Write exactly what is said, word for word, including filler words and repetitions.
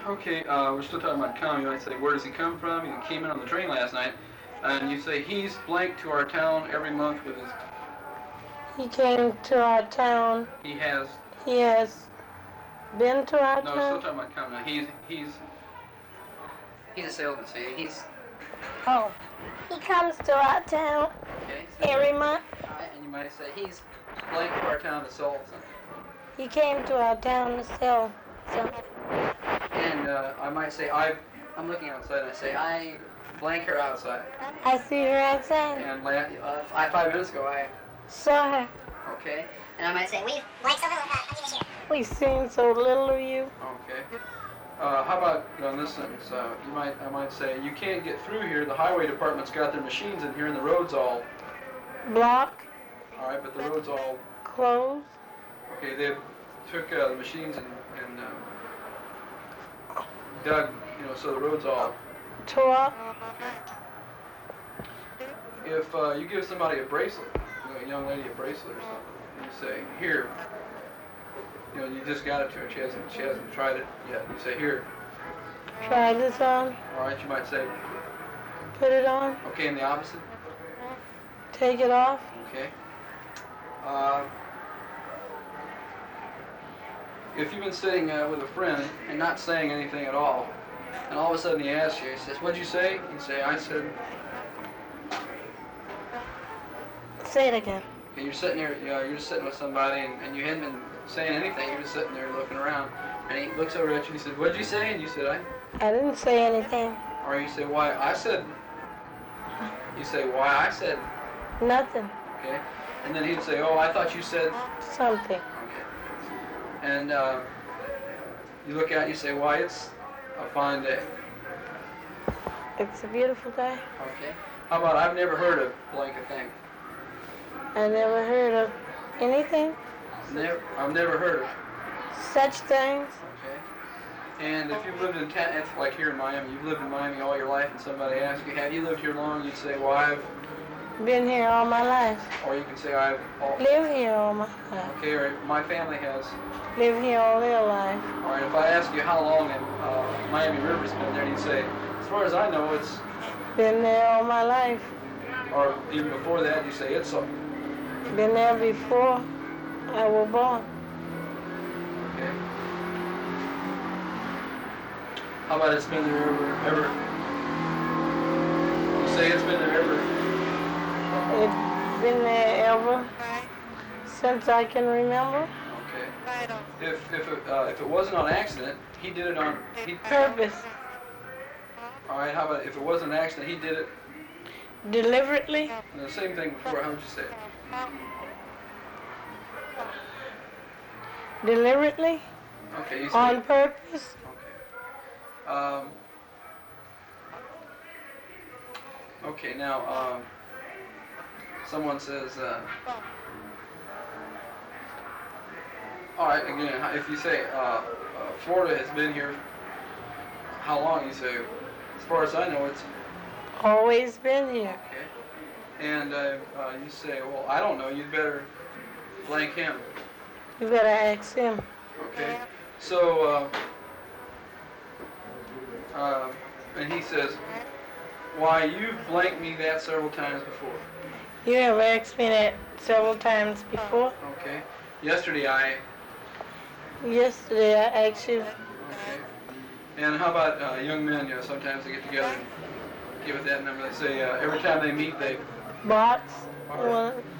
Okay, uh, we're still talking about come. You might say, where does he come from? He came in on the train last night. And you say, he's blank to our town every month with his... He came to our town. He has... He has been to our no, town? No, still talking about come now. He's... He's... He's a salesman, see? He's... Oh. He comes to our town okay, so every month. Alright, and you might say, he's blank to our town to sell something. He came to our town to sell something. And uh, I might say, I, I'm looking outside, and I say, I blank her outside. I see her outside. And uh, five, five minutes ago, I saw her. Okay. And I might say, we blank something like that. I'll give it here. We've seen so little of you. Okay. Uh, how about on this sentence? Uh, you might, I might say, you can't get through here. The highway department's got their machines in here, and the road's all blocked. All right, but the road's all closed. Okay, they took uh, the machines and, and uh, dug, you know, so the road's all tore up. Okay. If uh, you give somebody a bracelet, you know, a young lady a bracelet or something, and you say, here, you know, you just got it to her, she hasn't, she hasn't tried it yet. You say, here. Try this on. All right, you might say. Put it on. Okay, and the opposite? Take it off. Okay. Uh, if you've been sitting uh, with a friend and not saying anything at all, and all of a sudden he asks you, he says, what'd you say? You say, I said... Say it again. Okay, you're sitting there, you know, you're just sitting with somebody, and, and you hadn't been saying anything, you're just sitting there looking around, and he looks over at you and he said, what'd you say? And you said, I... I didn't say anything. Or you say, why, I said... You say, why, I said... Nothing. Okay. And then he'd say, oh, I thought you said... Something. Okay. And uh, you look out and you say, why, it's a fine day. It's a beautiful day. Okay. How about, I've never heard of blank a thing. I never heard of anything? Never, I've never heard of such things. Okay. And if you've lived in, ta- if, like here in Miami, you've lived in Miami all your life, and somebody asks you, have you lived here long? You'd say, well, I've been here all my life. Or you can say, I've all live here all my life. Okay, or my family has live here all their life. All right, if I ask you how long in uh, Miami River's been there, you say, as far as I know, it's been there all my life. Or even before that, you say it's so. Been there before I was born. Okay. How about it's been there ever, ever? You say it's been there ever? It's been there ever since I can remember. Okay. If if it, uh, if it wasn't on accident, he did it on he purpose. All right. How about if it wasn't an accident, he did it deliberately? And the same thing before. How would you say it? Deliberately? Okay. You say on purpose? Okay. Um. Okay. Now, um, someone says. Uh, all right. Again, if you say uh, uh, Florida has been here, how long? You say, as far as I know, it's always been here. Okay. And uh, uh, you say, well, I don't know. You'd better blank him. You better ask him. Okay. So, uh, uh, and he says, why, you've blanked me that several times before. You have asked me that several times before. Okay. Yesterday I... Yesterday I asked you. Okay. And how about uh, young men, you know, sometimes they get together and give it that number. They say uh, every time they meet, they... Box. Or,